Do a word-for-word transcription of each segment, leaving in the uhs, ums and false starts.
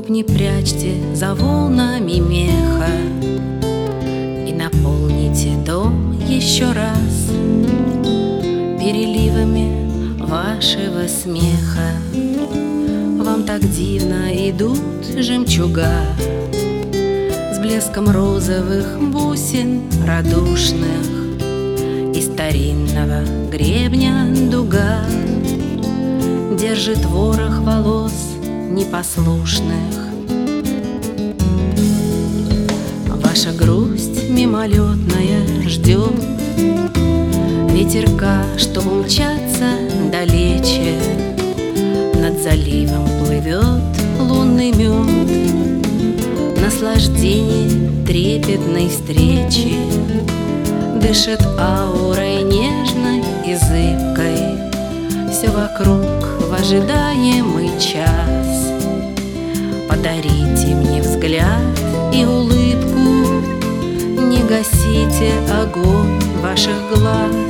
Скорбь не прячьте за волнами меха и наполните дом еще раз переливами вашего смеха. Вам так дивно идут жемчуга с блеском розовых бусин радушных, и старинного гребня дуга держит ворох волос непослушных. Ваша грусть мимолетная ждет ветерка, чтоб умчаться далече. Над заливом плывет лунный мед, наслаждение трепетной встречи дышит аурой нежной и зыбкой. Все вокруг в ожидаемый час. Подарите мне взгляд и улыбку, не гасите огонь ваших глаз.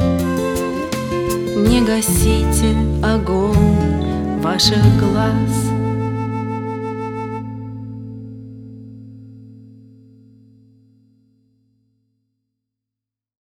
Не гасите огонь ваших глаз.